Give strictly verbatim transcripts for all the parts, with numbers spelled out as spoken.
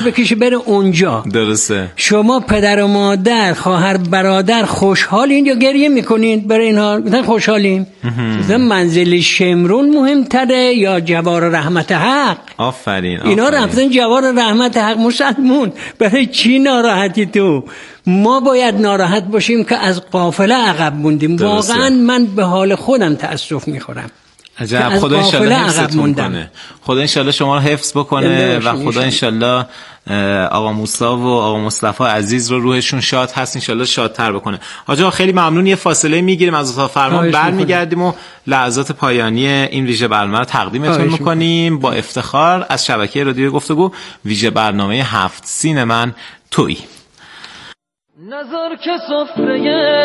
بکشه بره اونجا. درسته. شما پدر و مادر، خواهر برادر خوشحالین یا گریه میکنین برای اینها؟ مثلا خوشحالیم. مثلا منزل شمرون مهمتره یا جوار رحمت حق؟ آفرین. اینا رفتن جوار رحمت حق. مسلمون برای چی ناراحتی تو؟ ما باید ناراحت باشیم که از قافله عقب موندیم. واقعا من به حال خودم تأسف میخورم. عجب. خدا انشالله حفظتون کنه. خدا انشالله شما رو حفظ بکنه و خدا انشالله آقا موسی و آقا مصطفی عزیز رو روحشون شاد هست انشالله شادتر بکنه. حاج آقا خیلی ممنون. یه فاصله میگیریم از اتاق فرمان، برمیگردیم و لحظات پایانی این ویژه برنامه رو تقدیمتون میکنیم. با افتخار از شبکه رادیو گفتگو ویژه برنامه هفت سین من تویی. نظر که سفره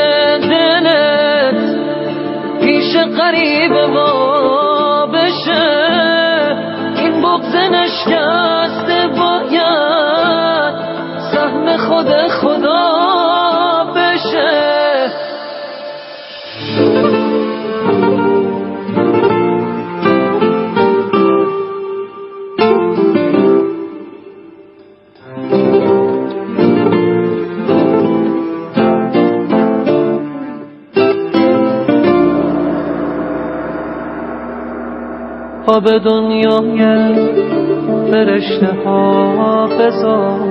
دلت پیش قریب ما بشه، این بغض نشکسته باید سهم خود خدا بشه. به دنیای فرشته ها بذار،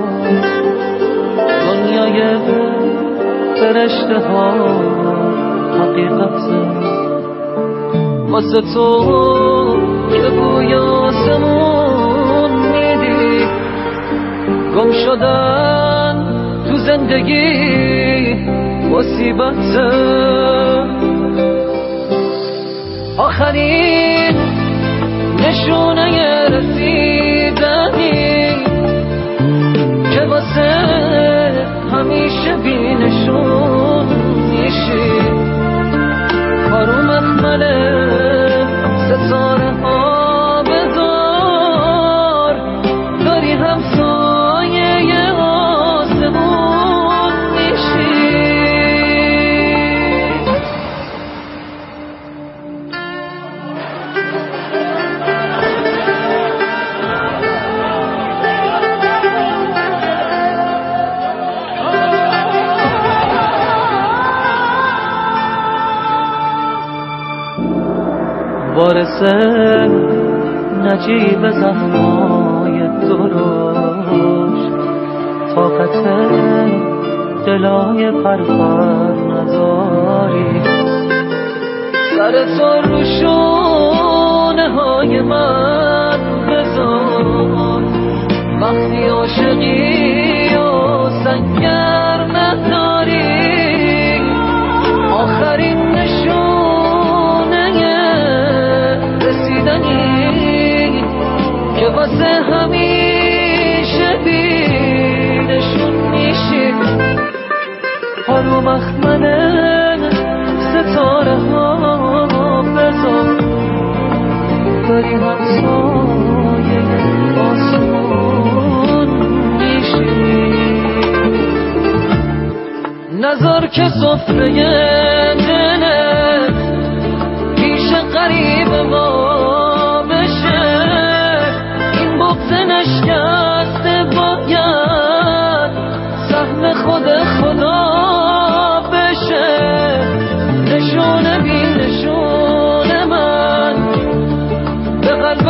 دنیای فرشته ها حقیقته واسه تو که بوی آسمون میدی. گم شدن تو زندگی مصیبته، آخرین نشونه رسیدنی که واسه همیشه بی نشون میشی. کارو مخمله ستاره ها بذار، داری همسایه آسمون میشی. وارثه نجیب زخمای دروش، طاقت دلای پرپر نداری. سر تو رو شونه های من بذار، وقتی عاشقی و سنگر نداری. آخرین نشونه که واسه همیشه بی نشون میشی. حالو مخمنه ستاره ها بذار، داری همسایه آسمون میشی. نظر که سفره دلت پیش قریب ما بشه، این بغض نشکسته باید سهم خود خدا بشه. نشونه بی نشونه من به قلب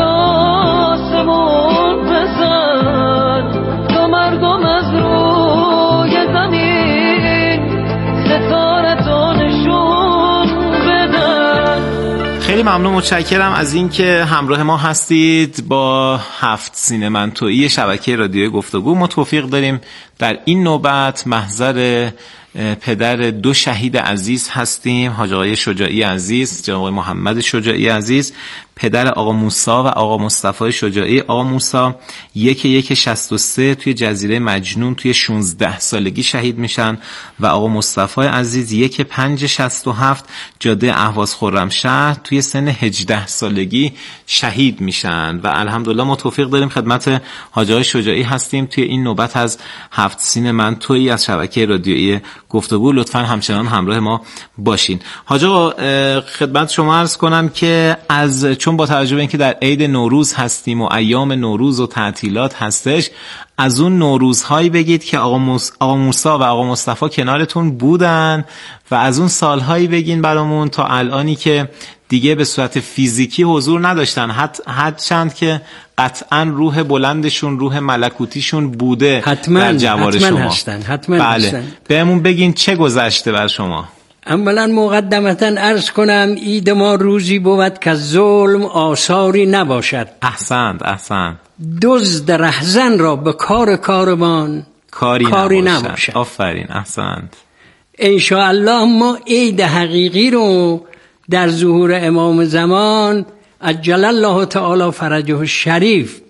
آسمون بزن، دو مردم از روی زمین ستاره تو نشون بدن. خیلی ممنون، متشکرم از اینکه همراه ما هستید با هفت سین من تویی شبکه رادیو گفتگو. ما توفیق داریم در این نوبت محضر پدر دو شهید عزیز هستیم، حاج آقای شجاعی عزیز، جناب آقای محمد شجاعی عزیز، پدر آقا موسی و آقا مصطفی شجاعی. آقا موسی یک یک شصت و سه توی جزیره مجنون توی شانزده سالگی شهید میشن و آقا مصطفی عزیز یک پنج شصت و هفت جاده اهواز خرمشهر توی سن هجده سالگی شهید میشن و الحمدلله ما توفیق داریم خدمت حاج آقای شجاعی هستیم توی این نوبت از هفت سین من تویی از شبکه رادیویی گفتگو. لطفاً همچنان همراه ما باشین. حاج آقا خدمت شما عرض کنم که از چون با توجه به اینکه در عید نوروز هستیم و ایام نوروز و تعطیلات هستش، از اون نوروزهایی بگید که آقا, موس... آقا موسی و آقا مصطفی کنارتون بودن و از اون سالهایی بگین برامون تا الانی که دیگه به صورت فیزیکی حضور نداشتن، حد حد چند که قطعا روح بلندشون، روح ملکوتیشون بوده حتما، در جوار حتما شما هستن، حتما بله. هستن. بهمون بگین چه گذشته بر شما. اولا مقدمتا عرض کنم اید ما روزی بود که ظلم آثاری نباشد. احسنت احسنت. دزد رهزن را به کار کاروان کاری, کاری نباشد. نباشد. آفرین احسنت. انشاءالله ما عید حقیقی رو در ظهور امام زمان عجل الله تعالی فرجه الشریف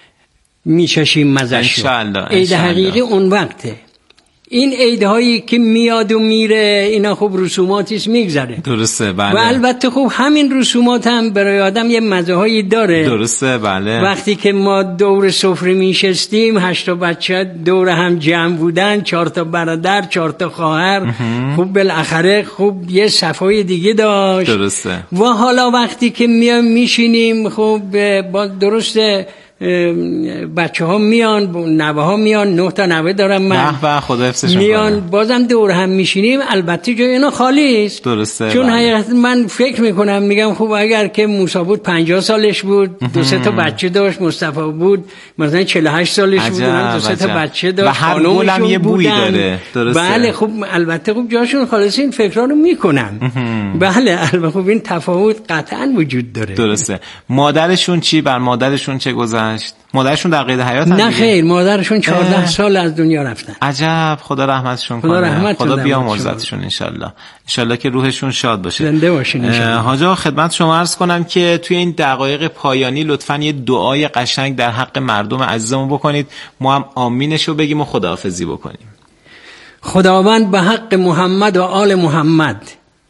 میچشیم مزش. عید حقیقی اون وقته. این عیدهایی که میاد و میره اینا خب رسوماتیست میگذره. درسته بله. و البته خب همین رسومات هم برای آدم یه مزه‌هایی داره. درسته بله. وقتی که ما دور سفره میشستیم، هشت تا بچه دور هم جمع بودن، چهار تا برادر، چهار تا خواهر، خب بالاخره خب یه صفای دیگه داشت. درسته. و حالا وقتی که میام میشینیم خب با درسته بچه ها میان، نوه ها میان، نه تا نوه دارم من، به به خدا حفظشون میان کنه. بازم دور هم میشینیم. البته جای اینا خالی است. درسته. چون بله. حقیقت من فکر میکنم میگم خب اگر که موسی بود پنجاه سالش بود، دو سه تا بچه داشت، مصطفی بود مثلا چهل و هشت سالش عجب، بود، دو سه تا بچه داشت، و هر گلم یه بویی داره. درسته. بله خب البته خب جاشون خالص این فکرها رو میکنم. بله البته خب این تفاوت قطعا وجود داره. درسته. مادرشون چی؟ بر مادرشون چه گذشت؟ مادرشون در قید حیات نه خیر، مادرشون چهارده سال از دنیا رفتن. عجب، خدا رحمتشون خدا کنه. رحمت خدا بیامرزتشون ان شاء الله. ان شاء الله که روحشون شاد باشه. زنده باشین ان شاء الله. حاج آقا خدمت شما عرض کنم که توی این دقایق پایانی لطفاً یه دعای قشنگ در حق مردم عزیزمون بکنید، ما هم آمینشو بگیم و خداحافظی بکنیم. خداوند به حق محمد و آل محمد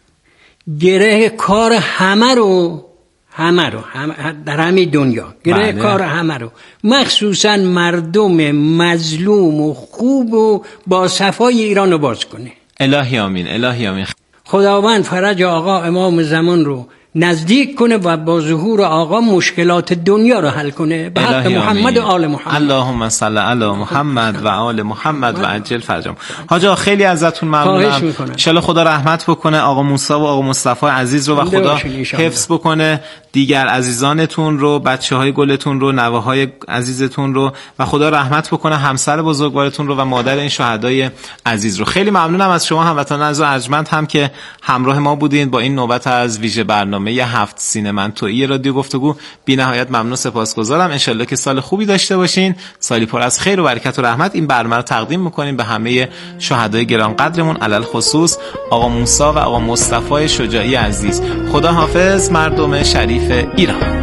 گره کار همه رو همه رو هم در همه دنیا گره بله. کار همه رو، مخصوصا مردم مظلوم و خوب و با صفای ایران رو باز کنه. الهی آمین، الهی آمین. خداوند فرج آقا امام زمان رو نزدیک کنه و با ظهور آقا مشکلات دنیا رو حل کنه به حق محمد و آل محمد. اللهم صل علی محمد و آل محمد و عجل فرجهم. حاج آقا خیلی ازتون ممنونم. ان شاء الله خدا رحمت بکنه آقا موسی و آقا مصطفی عزیز رو و خدا حفظ بکنه دیگر عزیزانتون رو، بچه‌های گلتون رو، نوه‌های عزیزتون رو و خدا رحمت بکنه همسر بزرگوارتون رو و مادر این شهدای عزیز رو. خیلی ممنونم از شما هموطنان عزیز و ارجمند هم که همراه ما بودین با این نوبت از ویژه برنامه یه هفت سینما تویی رادیو گفتگو. بی نهایت ممنون، سپاسگزارم. ان شاءالله که سال خوبی داشته باشین، سالی پر از خیر و برکت و رحمت. این برنامه رو تقدیم می‌کنیم به همه شهدای گرانقدرمون، علل خصوص آقا موسی و آقا مصطفی شجاعی عزیز. خدا حافظ مردم شریف ایران.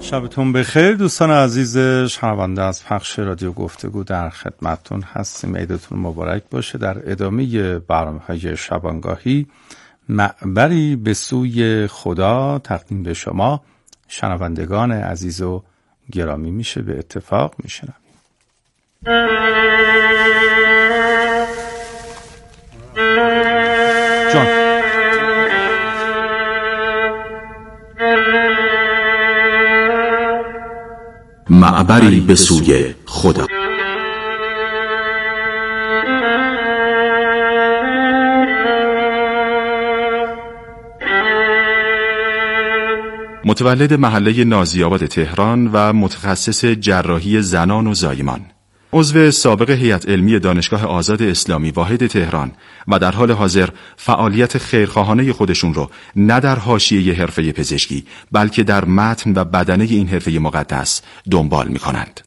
شبتون بخیر دوستان عزیز شنونده از پخش رادیو گفتگو، در خدمتتون هستیم. عیدتون مبارک باشه. در ادامه برنامه‌های شبانگاهی معبری به سوی خدا تقدیم به شما شنوندگان عزیز و گرامی میشه. به اتفاق میشنویم. جان معبری به سوی خدا. متولد محله نازی‌آباد تهران و متخصص جراحی زنان و زایمان، عضو سابق هیئت علمی دانشگاه آزاد اسلامی واحد تهران و در حال حاضر فعالیت خیرخواهانه خودشون رو نه در حاشیه حرفه پزشکی بلکه در متن و بدنه این حرفه مقدس دنبال می‌کنند.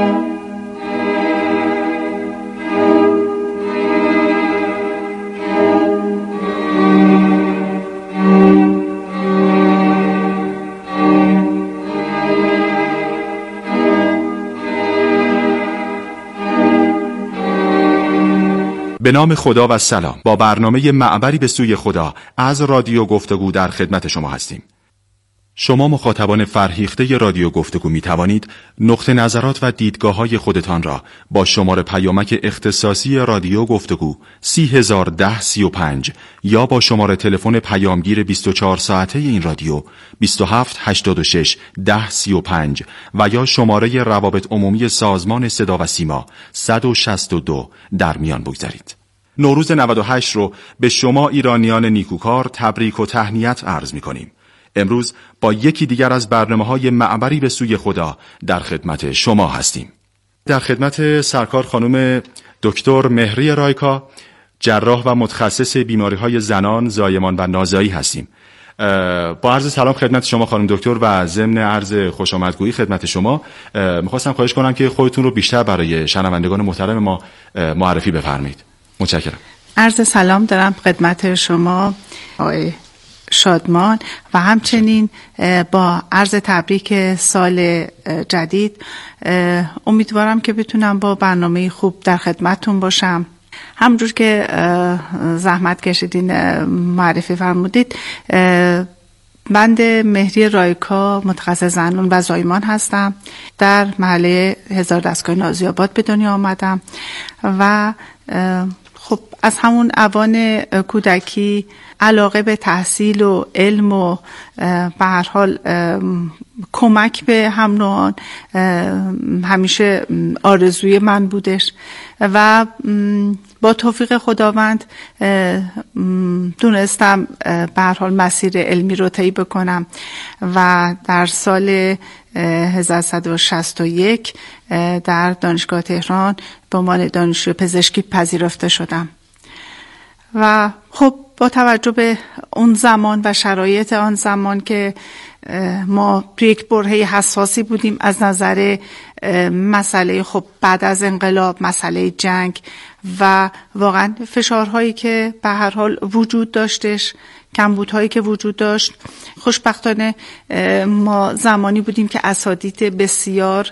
به نام خدا و سلام. با برنامه معبری به سوی خدا از رادیو گفتگو در خدمت شما هستیم. شما مخاطبان فرهیخته رادیو گفتگو می توانید نقطه نظرات و دیدگاه های خودتان را با شماره پیامک اختصاصی رادیو گفتگو سی هزار و ده سی و پنج یا با شماره تلفن پیامگیر بیست و چهار ساعته این رادیو بیست و هفت هشتاد و شش ده سی و پنج و یا شماره روابط عمومی سازمان صدا و سیما صد و شصت و دو در میان بگذارید. نوروز نود و هشت رو به شما ایرانیان نیکوکار تبریک و تهنیت عرض می کنیم. امروز با یکی دیگر از برنامه‌های معبری به سوی خدا در خدمت شما هستیم. در خدمت سرکار خانم دکتر مهری رایکا، جراح و متخصص بیماری‌های زنان، زایمان و نازایی هستیم. با عرض سلام خدمت شما خانم دکتر و ضمن عرض خوش آمدگویی خدمت شما می‌خواستم خواهش کنم که خودتون رو بیشتر برای شنوندگان محترم ما معرفی بفرمایید. متشکرم. عرض سلام دارم خدمت شما آقای شادمان و همچنین با عرض تبریک سال جدید. امیدوارم که بتونم با برنامه خوب در خدمتتون باشم. همونجور که زحمت کشیدین معرفی فرمودید، بند مهری رایکا متخصص زنان و زایمان هستم. در محله هزار دستگاه نازی‌آباد به دنیا آمدم و خب از همون اوان کودکی علاقه به تحصیل و علم و به هر حال کمک به هم نوعان همیشه آرزوی من بودش و با توفیق خداوند دونستم به هر حال مسیر علمی رو طی بکنم و در سال هزار و سیصد و شصت و یک در دانشگاه تهران به عنوان دانشجوی پزشکی پذیرفته شدم و خب با توجه به اون زمان و شرایط آن زمان که ما توی یک برهه حساسی بودیم از نظر مسئله خب بعد از انقلاب، مسئله جنگ و واقعا فشارهایی که به هر حال وجود داشتش، کمبودهایی که وجود داشت. خوشبختانه ما زمانی بودیم که اساتید بسیار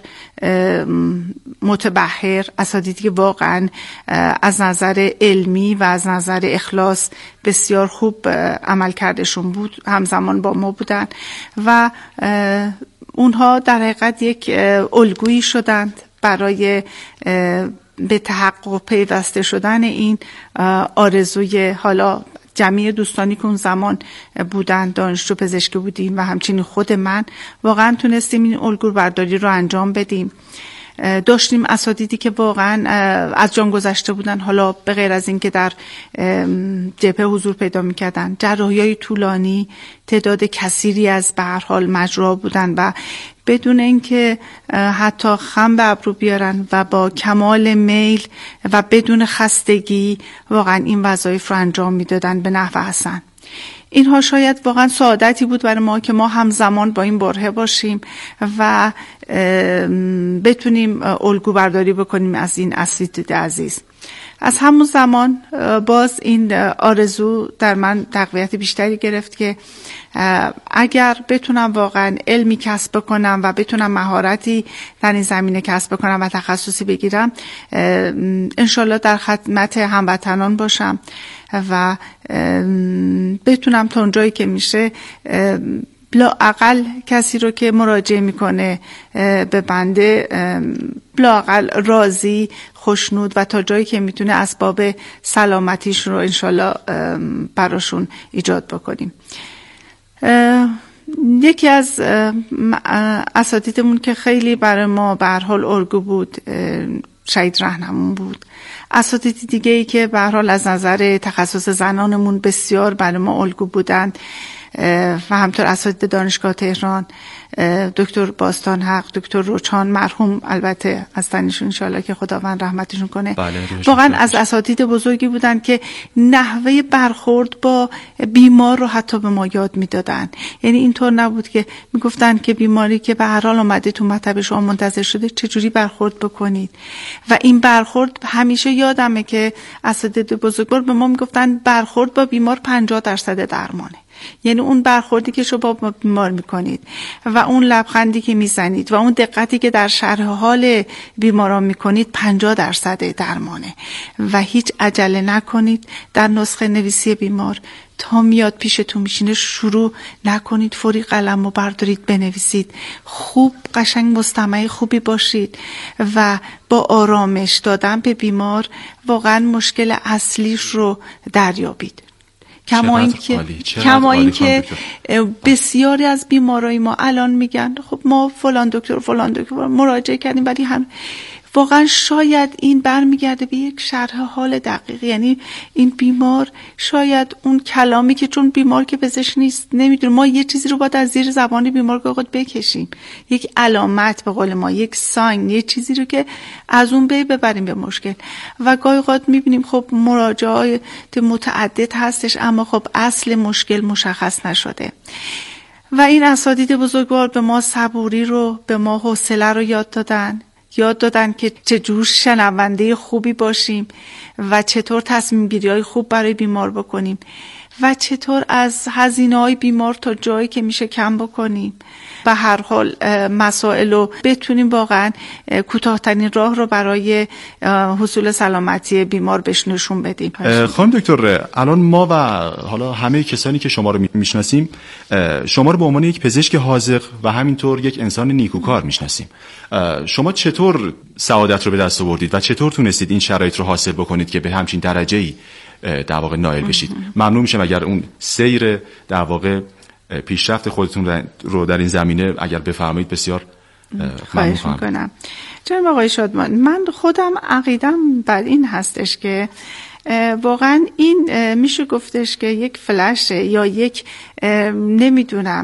متبحر، اساتیدی که واقعا از نظر علمی و از نظر اخلاص بسیار خوب عمل کردشون بود، همزمان با ما بودن و اونها در حقیقت یک الگویی شدند برای به تحقق پیوسته شدن این آرزوی حالا جمعی دوستانی که اون زمان بودن، دانشجو پزشکی بودیم و همچنین خود من واقعا تونستیم این الگو برداری رو انجام بدیم. داشتیم اساتیدی که واقعا از جان گذشته بودن، حالا به غیر از این که در جبهه حضور پیدا میکردن، جراحی‌های طولانی، تعداد کثیری از به هر حال مجروح بودن و بدون اینکه حتی خم به ابرو بیارن و با کمال میل و بدون خستگی واقعا این وظایف رو انجام میدادن به نحو حسن. اینها شاید واقعا سعادتی بود برای ما که ما همزمان با این برهه باشیم و بتونیم الگو برداری بکنیم از این اساتید عزیز. از همون زمان باز این آرزو در من تقویت بیشتری گرفت که اگر بتونم واقعا علمی کسب کنم و بتونم مهارتی در این زمینه کسب کنم و تخصصی بگیرم، انشالله در خدمت هموطنان باشم و بتونم تا اونجایی که میشه لااقل کسی رو که مراجعه میکنه به بنده لااقل راضی، خوشنود و تا جایی که میتونه اسباب سلامتیش رو انشالله براشون ایجاد بکنیم. یکی از اساتیدمون که خیلی برای ما به هر حال الگو بود شهید رهنمون بود. اساتید دیگه ای که به هر حال از نظر تخصص زنانمون بسیار برای ما الگو بودند و همطور اساتید دانشگاه تهران، دکتر باستان حق، دکتر روچان مرحوم، البته از تنشون انشاءالله که خداوند رحمتشون کنه. بله، واقعا از اساتید بزرگی بودن که نحوه برخورد با بیمار رو حتی به ما یاد میدادن. یعنی اینطور نبود که میگفتن که بیماری که به هر حال اومده تو مطب شما منتظر شده چجوری برخورد بکنید. و این برخورد همیشه یادمه که اساتید بزرگوار به ما میگفتن برخورد با بیمار پنجاه درصد درمانه. یعنی اون برخوردی که شما با بیمار میکنید و اون لبخندی که میزنید و اون دقتی که در شرح حال بیماران میکنید پنجاه درصد درمانه و هیچ عجله نکنید در نسخه نویسی بیمار. تا میاد پیشتون میشینه شروع نکنید، فوری قلم رو بردارید بنویسید. خوب قشنگ مستمع خوبی باشید و با آرامش دادن به بیمار واقعا مشکل اصلیش رو دریابید. کما این که کما این که بسیاری از بیمارای ما الان میگن خب ما فلان دکتر فلان دکتر مراجعه کردیم ولی هم واقعا شاید این برمیگرده به یک شرح حال دقیق. یعنی این بیمار شاید اون کلامی که چون بیمار که پزشک نیست نمیدونه، ما یه چیزی رو باید از زیر زبان بیمار خود بکشیم، یک علامت به قول ما، یک ساین، یه چیزی رو که از اون بی ببریم به مشکل. و گاهی اوقات میبینیم خب مراجعات متعدد هستش اما خب اصل مشکل مشخص نشده. و این اساتید بزرگوار به ما صبوری رو، به ما حوصله رو یاد دادن. یاد دادن که چجور شنونده خوبی باشیم و چطور تصمیم گیری های خوب برای بیمار بکنیم و چطور از هزینه های بیمار تا جایی که میشه کم بکنیم. به هر حال مسائل رو بتونیم واقعا کوتاه‌ترین راه رو برای حصول سلامتی بیمار بهش نشون بدیم. خانم دکتر، الان ما و حالا همه کسانی که شما رو میشناسیم شما رو به عنوان یک پزشک حاذق و همینطور یک انسان نیکوکار میشناسیم. شما چطور سعادت رو به دست آوردید و چطور تونستید این شرایط رو حاصل بکنید که به همچین درجه‌ای در واقع نائل بشید؟ ممنون میشم اگر اون سیر در واقع پیشرفت خودتون رو در این زمینه اگر بفرمایید بسیار خواهش میکنم. جناب آقای شادمان، من خودم عقیدم بر این هستش که واقعا این میشه گفتش که یک فلش یا یک نمیدونم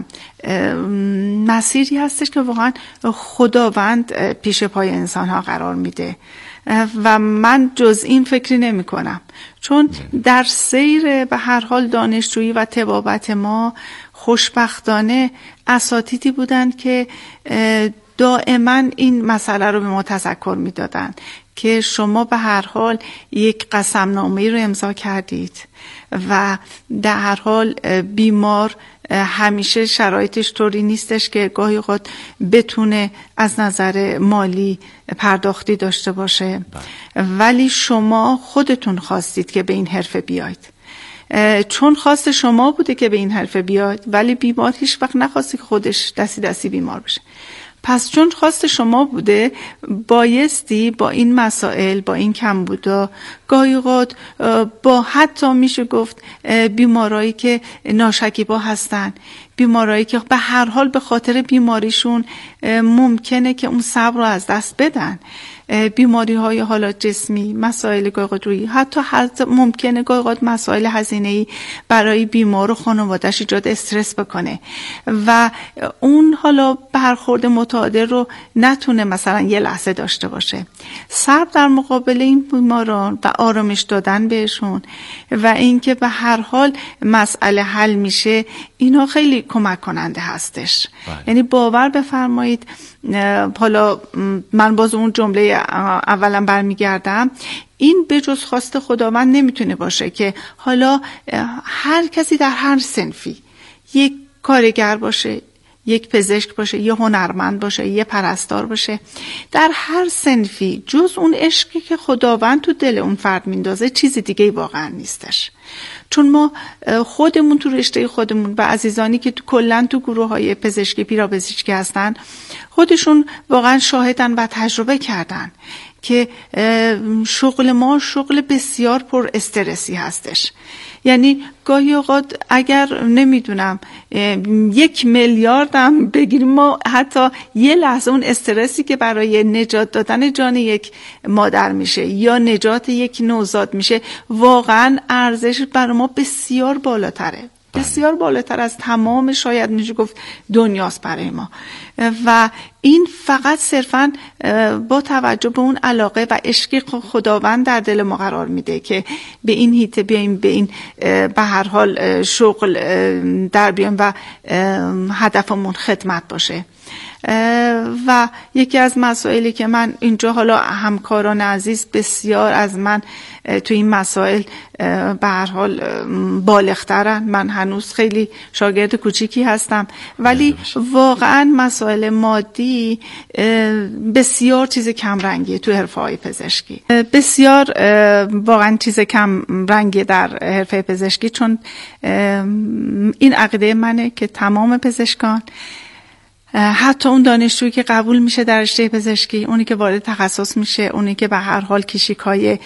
مسیری هستش که واقعا خداوند پیش پای انسان ها قرار میده و من جز این فکری نمی کنم، چون در سیر به هر حال دانشجویی و طبابت ما خوشبختانه اساتیدی بودند که دائما این مسئله رو به ما تذکر می دادن که شما به هر حال یک قسمنامه‌ای رو امضا کردید و در هر حال بیمار همیشه شرایطش طوری نیستش که گاهی اوقات بتونه از نظر مالی پرداختی داشته باشه، ولی شما خودتون خواستید که به این حرفه بیاید. چون خواست شما بوده که به این حرفه بیاید ولی بیمار هیچ وقت نخواسته که خودش دستی دستی بیمار بشه. پس چون خواست شما بوده بایستی با این مسائل، با این کمبودا، گاهی اوقات با حتی میشه گفت بیمارایی که ناشکیبا هستن، بیمارایی که به هر حال به خاطر بیماریشون ممکنه که اون صبر رو از دست بدن، بیماری های حالات جسمی، مسائل گاهی اوقات روی حتی حتی ممکنه گاهی اوقات مسائل هزینه‌ای برای بیمار و خانواده‌اش ایجاد استرس بکنه و اون حالا برخورد متعادل رو نتونه مثلا یه لحظه داشته باشه. صبر در مقابل این بیماران و آرامش دادن بهشون و اینکه به هر حال مسئله حل میشه، اینا خیلی کمک کننده هستش. باید. یعنی باور بفرمایید بفرمایید حالا من باز اون جمله اولا برمیگردم، این به جز خواست خداوند نمیتونه باشه که حالا هر کسی در هر صنفی، یک کارگر باشه، یک پزشک باشه، یه هنرمند باشه، یه پرستار باشه، در هر صنفی جز اون عشقی که خداوند تو دل اون فرد میندازه چیزی دیگه واقعا نیستش. چون ما خودمون تو رشته خودمون و عزیزانی که تو کلن تو گروه های پزشکی پیراپزشکی هستن خودشون واقعا شاهدن و تجربه کردن که شغل ما شغل بسیار پر استرسی هستش. یعنی گاهی اوقات اگر نمیدونم یک میلیاردم بگیریم، ما حتی یه لحظه اون استرسی که برای نجات دادن جان یک مادر میشه یا نجات یک نوزاد میشه واقعا ارزش برای ما بسیار بالاتره، بسیار بالاتر از تمام شاید میشه گفت دنیاست برای ما. و این فقط صرفاً با توجه به اون علاقه و عشقی خداوند در دل ما قرار میده که به این هیته بیایم، به این به هر حال شغل در بیایم و هدفمون خدمت باشه. و یکی از مسائلی که من اینجا، حالا همکاران عزیز بسیار از من تو این مسائل به هر حال بالغترن، من هنوز خیلی شاگرد کوچیکی هستم، ولی واقعا مسائل مادی بسیار چیز کم رنگیه تو حرفه‌های پزشکی، بسیار واقعا چیز کم رنگی در حرفه پزشکی. چون این عقیده منه که تمام پزشکان، حتی اون دانشجویی که قبول میشه در رشته پزشکی، اونی که وارد تخصص میشه، اونی که به هر حال کشیکای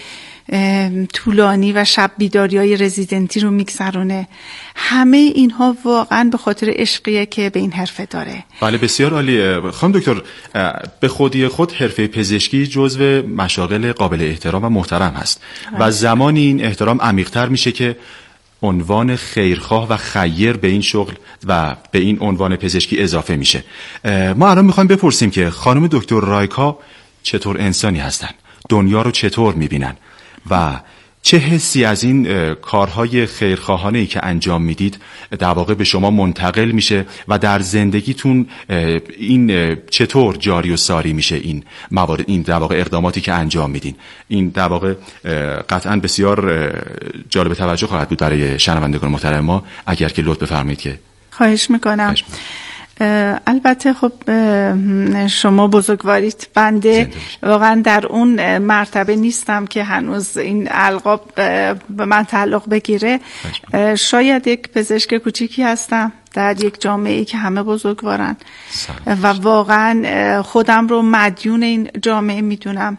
طولانی و شب بیداریای رزیدنتی رو میگذرونه، همه اینها واقعا به خاطر عشقیه که به این حرفه داره. بله بسیار عالیه. خانم دکتر، به خودی خود حرفه پزشکی جزو مشاغل قابل احترام و محترم هست و زمانی این احترام عمیق‌تر میشه که عنوان خیرخواه و خیر به این شغل و به این عنوان پزشکی اضافه میشه. ما الان میخوایم بپرسیم که خانم دکتر رایکا چطور انسانی هستن، دنیا رو چطور میبینن و چه حسی از این کارهای خیرخواهانه‌ای که انجام میدید در واقع به شما منتقل میشه و در زندگیتون این چطور جاری و ساری میشه این موارد، این در واقع اقداماتی که انجام میدین؟ این در واقع قطعا بسیار جالب توجه خواهد بود برای شنوندگان محترم ما، اگر که لطف بفرمایید. که خواهش میکنم. خواهش میکنم. البته خب شما بزرگوارید، بنده واقعا در اون مرتبه نیستم که هنوز این القاب به من تعلق بگیره. شاید یک پزشک کوچیکی هستم در یک جامعه‌ای که همه بزرگوارن و واقعا خودم رو مدیون این جامعه میدونم.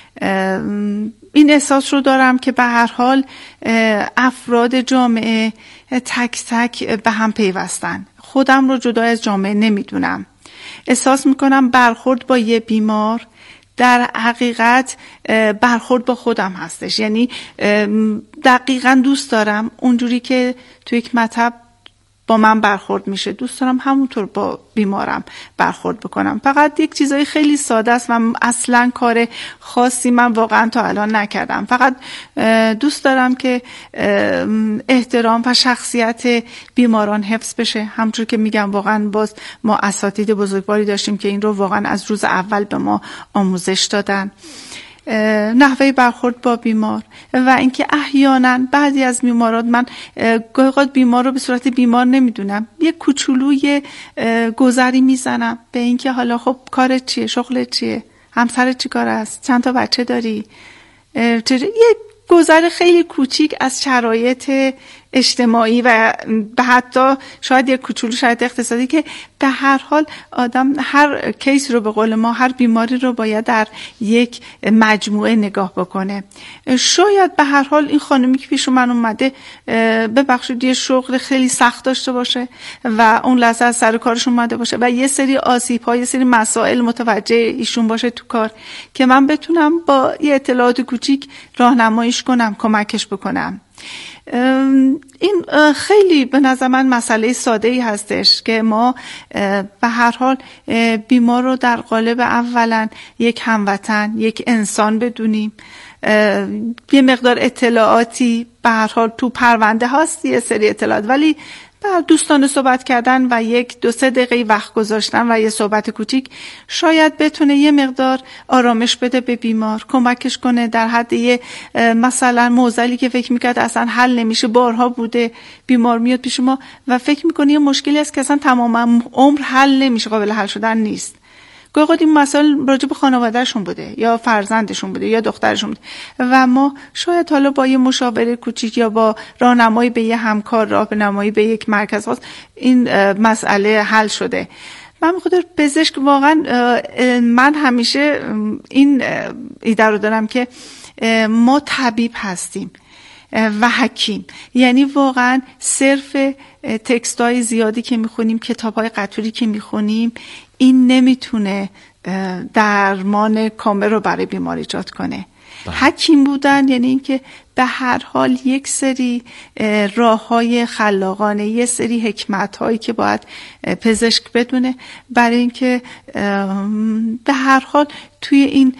این احساس رو دارم که به هر حال افراد جامعه تک تک به هم پیوستن. خودم رو جدا از جامعه نمیدونم. احساس میکنم برخورد با یه بیمار در حقیقت برخورد با خودم هستش. یعنی دقیقاً دوست دارم اونجوری که تو یک مطب با من برخورد میشه، دوست دارم همونطور با بیمارم برخورد بکنم. فقط یک چیزای خیلی ساده است و اصلا کار خاصی من واقعا تا الان نکردم. فقط دوست دارم که احترام و شخصیت بیماران حفظ بشه. همونطور که میگم واقعا باز ما اساتید بزرگواری داشتیم که این رو واقعا از روز اول به ما آموزش دادن، نحوه برخورد با بیمار. و اینکه احیانا بعضی از بیمارات، من گاهی اوقات بیمار رو به صورت بیمار نمیدونم، یه کوچولوی گذری میزنم به اینکه حالا خب کارت چیه، شغلت چیه، همسرت چی کار است، چند تا بچه داری، یه گذر خیلی کوچیک از شرایط اجتماعی و به حتی شاید یک کوچولو شاید اقتصادی، که به هر حال آدم هر کیس رو به قول ما، هر بیماری رو باید در یک مجموعه نگاه بکنه. شاید به هر حال این خانمی که پیش من اومده ببخشید یه شغل خیلی سخت داشته باشه و اون لحظه از سر کارش اومده باشه و یه سری آسیب‌ها، یه سری مسائل متوجه ایشون باشه تو کار، که من بتونم با یه اطلاعات کوچیک راهنماییش کنم، کمکش بکنم. این خیلی به نظر من مسئله ساده ای هستش که ما به هر حال بیمار رو در قالب اولا یک هموطن، یک انسان بدونیم. یه مقدار اطلاعاتی به هر حال تو پرونده هست، یه سری اطلاعات، ولی با دوستان صحبت کردن و یک دو سه دقیقه وقت گذاشتن و یه صحبت کوچیک شاید بتونه یه مقدار آرامش بده به بیمار، کمکش کنه در حد یه مثلا معضلی که فکر میکرد اصلا حل نمیشه، بارها بوده بیمار میاد پیش ما و فکر میکنه یه مشکلی هست که اصلا تمام عمر حل نمیشه، قابل حل شدن نیست. گاهی اوقات این مسائل راجع به خانواده‌شون بوده یا فرزندشون بوده یا دخترشون بوده و ما شاید حالا با یه مشاوره کوچیک یا با راهنمایی به یه همکار، راهنمایی به یک مرکز خاص این مسئله حل شده. من می‌خوام پزشک واقعا من همیشه این ایده رو دارم که ما طبیب هستیم و حکیم، یعنی واقعا صرف تکستای زیادی که میخونیم، کتاب‌های قطوری که میخونیم، این نمیتونه درمان کامل رو برای بیمار ایجاد کنه. بله. حکیم بودن یعنی اینکه به هر حال یک سری راه‌های خلاقانه، یک سری حکمت‌هایی که باید پزشک بدونه برای اینکه به هر حال توی این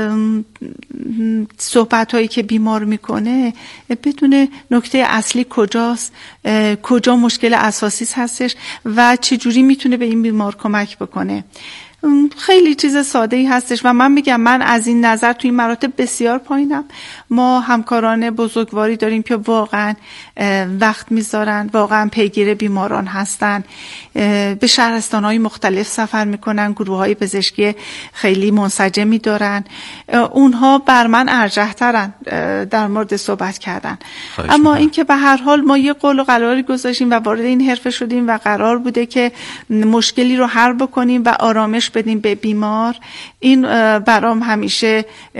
صحبت‌هایی که بیمار میکنه بدونه نکته اصلی کجاست، کجا مشکل اساسی هستش و چجوری میتونه به این بیمار کمک بکنه. خیلی چیز ساده ای هستش و من میگم من از این نظر توی این مراتب بسیار پایینم. ما همکاران بزرگواری داریم که واقعا وقت میذارن، واقعا پیگیر بیماران هستن، به شهرستان‌های مختلف سفر میکنن، گروه‌های پزشکی خیلی منسجمی دارن. اونها بر من ارجح‌ترن در مورد صحبت کردن. اما اینکه به هر حال ما یه قول و قراری گذاشتیم و وارد این حرفه شدیم و قرار بوده که مشکلی رو حل بکنیم و آرامش بدیم به بیمار، این برام همیشه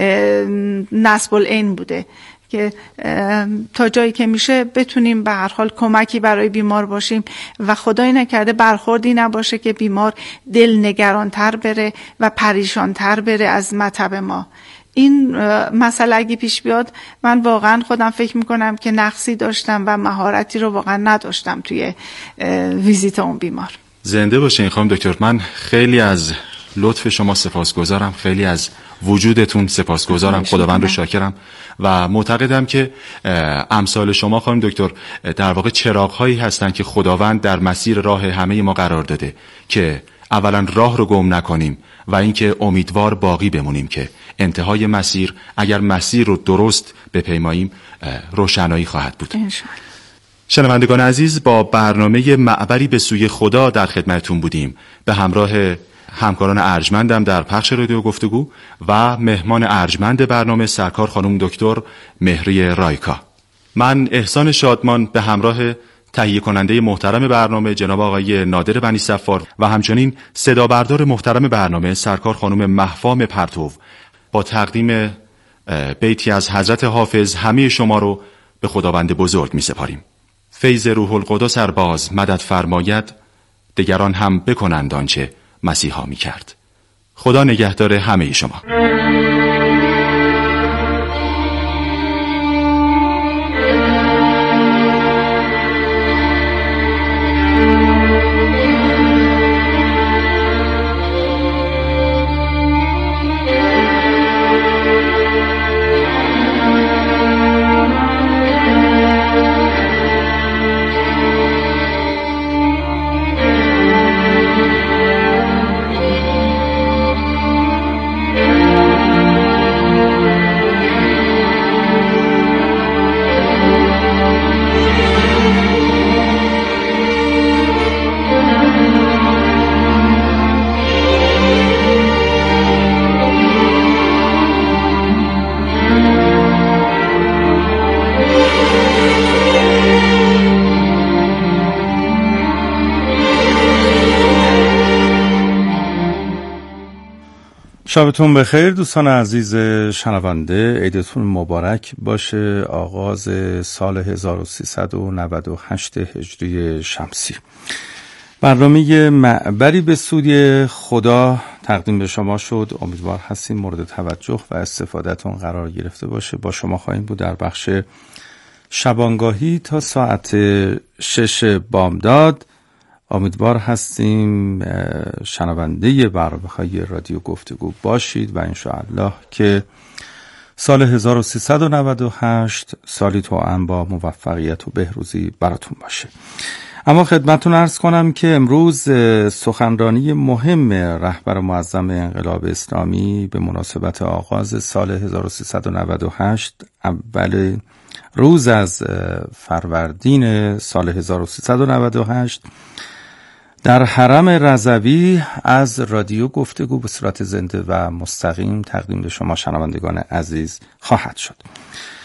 نصب العین بوده که تا جایی که میشه بتونیم به هر حال کمکی برای بیمار باشیم و خدای نکرده برخوردی نباشه که بیمار دل نگرانتر بره و پریشانتر بره از مطب ما. این مسئله اگه پیش بیاد من واقعا خودم فکر میکنم که نقصی داشتم و مهارتی رو واقعا نداشتم توی ویزیت اون بیمار. زنده باشین خانم دکتر. من خیلی از لطف شما سپاسگزارم، خیلی از وجودتون سپاسگزارم، خداوند رو شاکرم و معتقدم که امثال شما خانم دکتر در واقع چراغ‌هایی هستن که خداوند در مسیر راه همه ما قرار داده که اولا راه رو گم نکنیم و اینکه امیدوار باقی بمونیم که انتهای مسیر اگر مسیر رو درست بپیماییم روشنایی خواهد بود. انشالله. شنوندگان عزیز، با برنامه معبری به سوی خدا در خدمتتون بودیم به همراه همکاران ارجمندم در پخش رادیو گفتگو و مهمان ارجمند برنامه سرکار خانم دکتر مهری رایکا. من احسان شادمان به همراه تهیه کننده محترم برنامه جناب آقای نادر بنی صفار و همچنین صدا بردار محترم برنامه سرکار خانم مهفام پرتو با تقدیم بیتی از حضرت حافظ همه شما رو به خداوند بزرگ می سپاریم. فیض روح القدس ار باز مدد فرماید، دگران هم بکنند آنچه مسیحا می کرد. خدا نگهدار همه شما. شبتون بخیر دوستان عزیز شنونده، عیدتون مبارک باشه. آغاز سال هزار و سیصد و نود و هشت هجری شمسی. برنامه معبری به سوی خدا تقدیم به شما شد. امیدوار هستیم مورد توجه و استفادهتون قرار گرفته باشه. با شما خواهیم بود در بخش شبانگاهی تا ساعت شش بامداد. امیدوار هستیم شنونده برنامه‌های رادیو گفتگو باشید و انشاءالله که سال هزار و سیصد و نود و هشت سالی توأم با موفقیت و بهروزی براتون باشه. اما خدمتتون عرض کنم که امروز سخنرانی مهم رهبر معظم انقلاب اسلامی به مناسبت آغاز سال هزار و سیصد و نود و هشت، اول روز از فروردین سال هزار و سیصد و نود و هشت، در حرم رضوی از رادیو گفتگو به صورت زنده و مستقیم تقدیم به شما شنوندگان عزیز خواهد شد.